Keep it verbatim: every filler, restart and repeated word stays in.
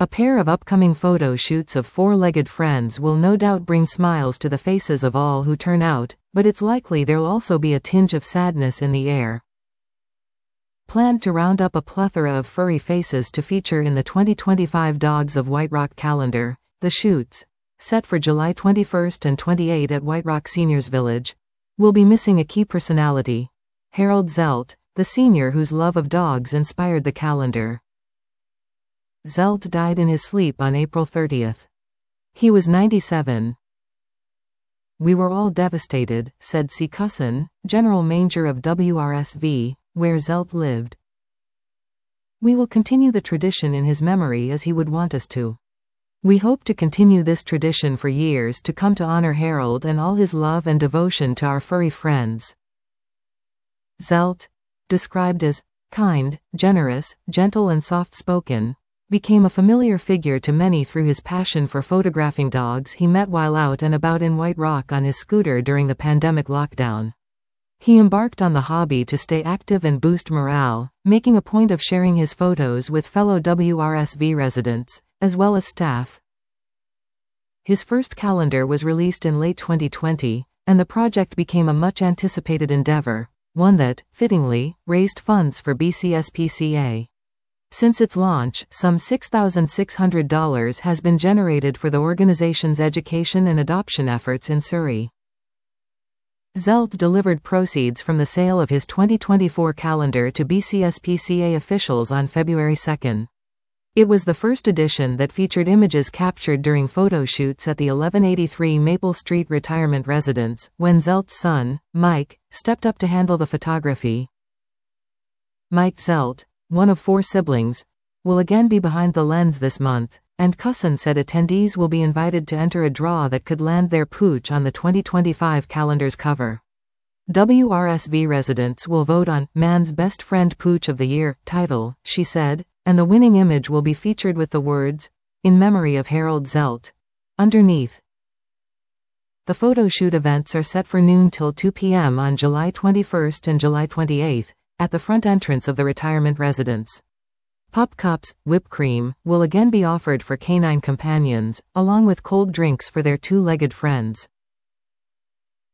A pair of upcoming photo shoots of four-legged friends will no doubt bring smiles to the faces of all who turn out, but it's likely there'll also be a tinge of sadness in the air. Planned to round up a plethora of furry faces to feature in the twenty twenty-five Dogs of White Rock calendar, the shoots, set for July twenty-first and twenty-eighth at White Rock Seniors Village, will be missing a key personality, Harold Zelt, the senior whose love of dogs inspired the calendar. Zelt died in his sleep on April thirtieth. He was ninety-seven. "We were all devastated," said C. Cusson, general manager of W R S V, where Zelt lived. "We will continue the tradition in his memory as he would want us to. We hope to continue this tradition for years to come to honor Harold and all his love and devotion to our furry friends." Zelt, described as kind, generous, gentle and soft-spoken, became a familiar figure to many through his passion for photographing dogs he met while out and about in White Rock on his scooter during the pandemic lockdown. He embarked on the hobby to stay active and boost morale, making a point of sharing his photos with fellow W R S V residents, as well as staff. His first calendar was released in late twenty twenty, and the project became a much-anticipated endeavor, one that, fittingly, raised funds for B C S P C A. Since its launch, some six thousand six hundred dollars has been generated for the organization's education and adoption efforts in Surrey. Zelt delivered proceeds from the sale of his twenty twenty-four calendar to B C S P C A officials on February second. It was the first edition that featured images captured during photo shoots at the eleven eighty-three Maple Street retirement residence, when Zelt's son, Mike, stepped up to handle the photography. Mike Zelt, one of four siblings, will again be behind the lens this month, and Cusson said attendees will be invited to enter a draw that could land their pooch on the twenty twenty-five calendar's cover. W R S V residents will vote on Man's Best Friend Pooch of the Year title, she said, and the winning image will be featured with the words, "In memory of Harold Zelt," underneath. The photo shoot events are set for noon till two p m on July twenty-first and July twenty-eighth, at the front entrance of the retirement residence. Pup cups, whipped cream, will again be offered for canine companions, along with cold drinks for their two-legged friends.